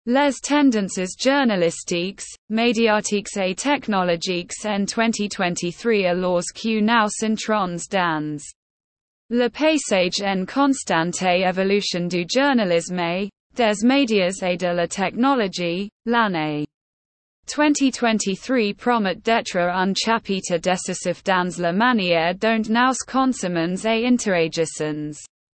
Les tendances journalistiques, médiatiques et technologiques en 2023 alors que nous entrons dans le paysage en constante évolution du journalisme et des médias et de la technologie, l'année 2023 promet d'être un chapitre décisif dans la manière dont nous consommons et interagissons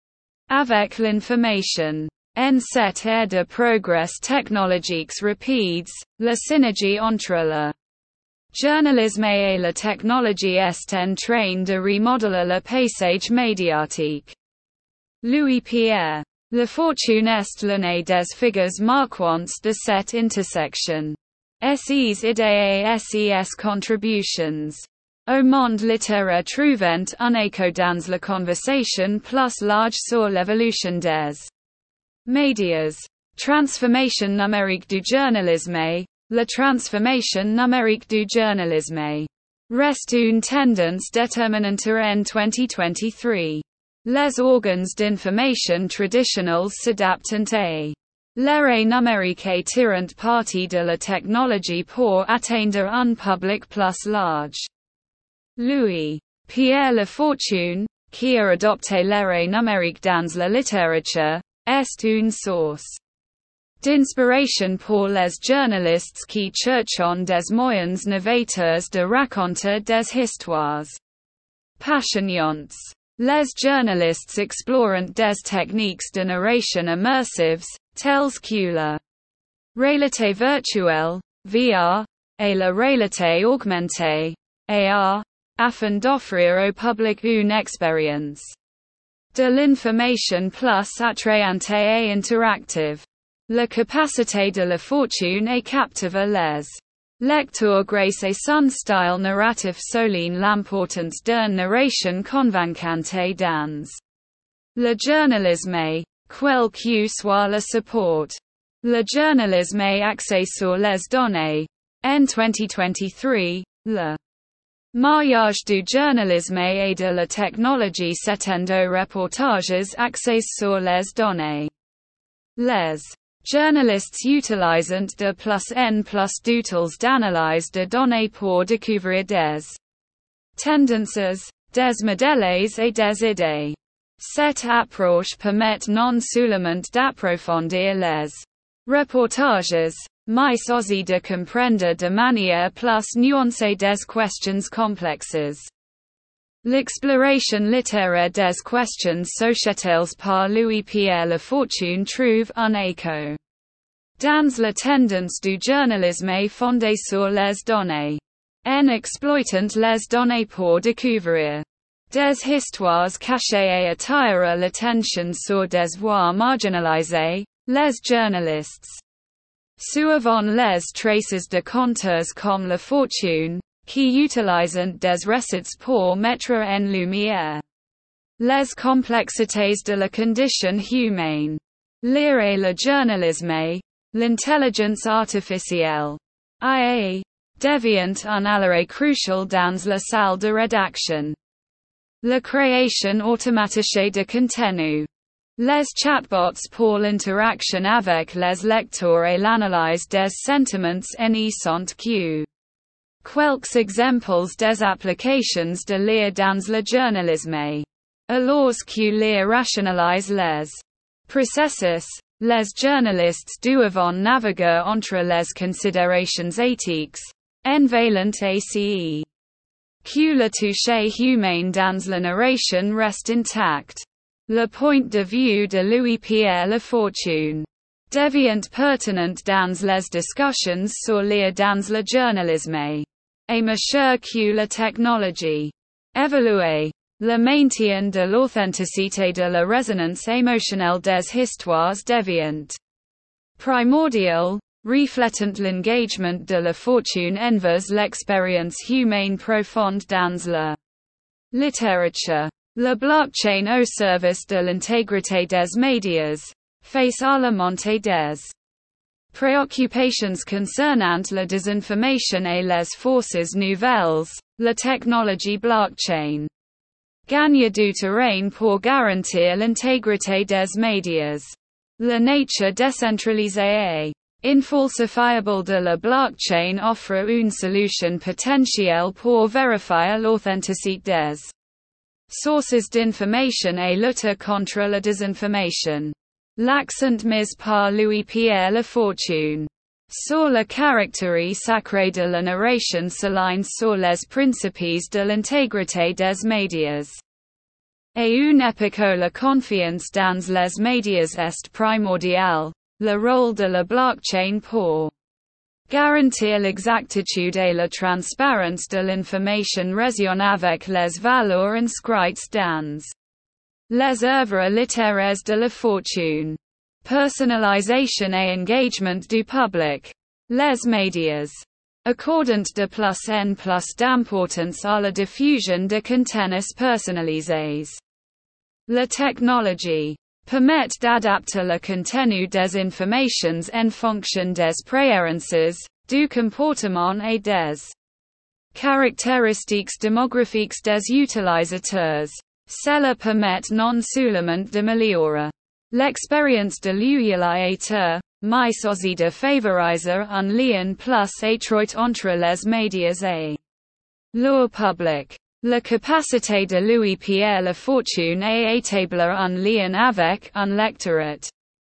avec l'information. En cette ère de progrès technologiques rapides, la synergie entre le journalisme et la technologie est en train de remodeler le paysage médiatique. Louis Pierre. La fortune est l'une des figures marquantes de cette intersection. Ses idées et ses contributions au monde littéraire trouvant un écho dans la conversation plus large sur l'évolution des médias. Transformation numérique du journalisme. La transformation numérique du journalisme reste une tendance déterminante en 2023. Les organes d'information traditionnels s'adaptent à l'ère numérique et tirant parti de la technologie pour atteindre un public plus large. Louis Pierre Lafortune, qui a adopté l'ère numérique dans la littérature, est une source d'inspiration pour les journalistes qui cherchent des moyens novateurs de raconter des histoires passionnantes. Les journalistes explorant des techniques de narration immersives, telles que la réalité virtuelle, VR, et la réalité augmentée, AR, afin d'offrir au public une expérience de l'information plus attrayante et interactive. La capacité de Lafortune est captiver les lecteurs grâce à son style narratif souligne l'importance d'une narration convaincante dans le journalisme, quel que soit le support. Le journalisme est axé sur les données. En 2023, le mariage du journalisme et de la technologie s'étend aux reportages axés sur les données. Les journalistes utilisant de plus en plus d'outils d'analyse de données pour découvrir des tendances, des modèles et des idées. Cette approche permet non seulement d'approfondir les reportages, mais aussi de comprendre de manière plus nuancée des questions complexes. L'exploration littéraire des questions sociétales par Louis-Pierre Lafortune trouve un écho dans la tendance du journalisme fondé sur les données. En exploitant les données pour découvrir des histoires cachées et attirer l'attention sur des voies marginalisées, les journalistes suivant les traces de conteurs comme Lafortune, qui utilisent des recettes pour mettre en lumière les complexités de la condition humaine. Lire et le journalisme, l'intelligence artificielle, IA, devient un allié crucial dans la salle de rédaction. La création automatisée de contenu. Les chatbots pour l'interaction avec les lecteurs et l'analyse des sentiments n'y sont que quelques exemples des applications de l'IA dans le journalisme. Alors que l'IA rationalise les processus, les journalistes doivent naviguer entre les considérations éthiques, en veilant ACE. Que le toucher humain dans la narration reste intact. Le point de vue de Louis-Pierre Lafortune devient pertinent dans les discussions sur l'IA dans le journalisme. Et mesure que la technologie évolue, le maintien de l'authenticité de la résonance émotionnelle des histoires devient primordial, reflétant l'engagement de Lafortune envers l'expérience humaine profonde dans la littérature. La blockchain au service de l'intégrité des médias, face à la montée des préoccupations concernant la désinformation et les forces nouvelles, la technologie blockchain gagne du terrain pour garantir l'intégrité des médias. La nature décentralisée et infalsifiable de la blockchain offre une solution potentielle pour vérifier l'authenticité des sources d'information et lutter contre la désinformation. L'accent mis par Louis-Pierre Lafortune sur la caractérie sacrée de la narration s'aligne sur les principes de l'intégrité des médias. À une époque où la confiance dans les médias est primordiale, le rôle de la blockchain pour garantir l'exactitude et la transparence de l'information résonne avec les valeurs inscrites dans les œuvres littéraires de la fortune. Personnalisation et engagement du public. Les médias accordent de plus en plus d'importance à la diffusion de contenus personnalisés. La technologie permet d'adapter le contenu des informations en fonction des préférences, du comportement et des caractéristiques démographiques des utilisateurs. Cela permet non seulement d'améliorer l'expérience de l'utilisateur, mais aussi de favoriser un lien plus étroit entre les médias et leur public. La capacité de Louis-Pierre Lafortune est établir un lien avec un lectorat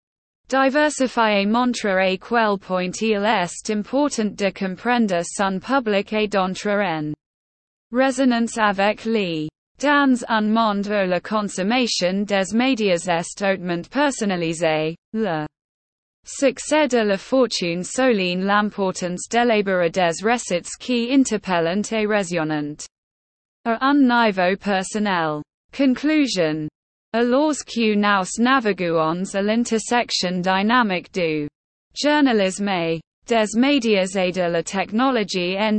diversifié montre à quel point il est important de comprendre son public et d'entrer en résonance avec lui. Dans un monde où la consommation des médias est hautement personnalisée, le succès de la fortune souligne l'importance d'élaborer des recettes qui interpellent et résonnent à un niveau personnel. Conclusion. Alors que nous naviguons à l'intersection dynamique du journalisme et des médias et de la technologie en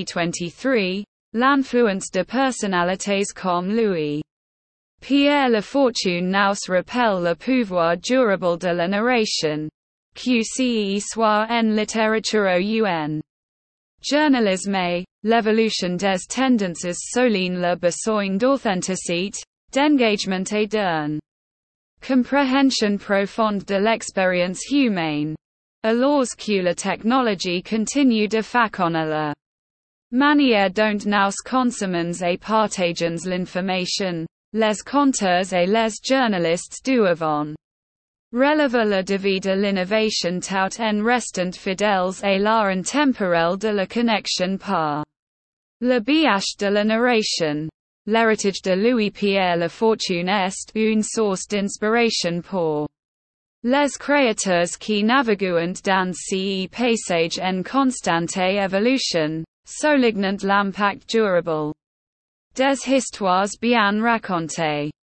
2023, l'influence de personnalités comme Louis-Pierre Lafortune nous rappelle le pouvoir durable de la narration, que ce soit en littérature ou en journalisme et l'évolution des tendances souligne le besoin d'authenticité, d'engagement et d'une compréhension profonde de l'expérience humaine. Alors que la technologie continue de façonner la manière dont nous consommons et partageons l'information, les conteurs et les journalistes doivent relever le défi de l'innovation tout en restant fidèles à l'art intemporel de la connexion par le biais de la narration. L'héritage de Louis-Pierre Lafortune est une source d'inspiration pour les créateurs qui naviguent dans ce passage en constante évolution, soulignant l'impact durable des histoires bien racontées.